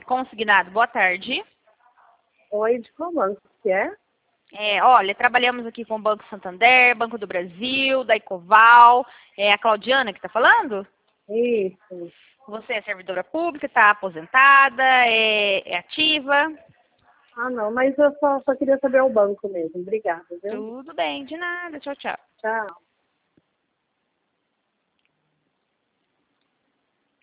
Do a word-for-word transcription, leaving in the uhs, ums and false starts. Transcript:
Consignado, boa tarde. Oi, de qual banco que é? É, olha, trabalhamos aqui com o Banco Santander, Banco do Brasil, da Ecoval. É a Claudiana que está falando? Isso. Você é servidora pública, está aposentada, é, é ativa? Ah, não, mas eu só, só queria saber o banco mesmo. Obrigada, viu? Tudo bem, de nada. Tchau, tchau. Tchau.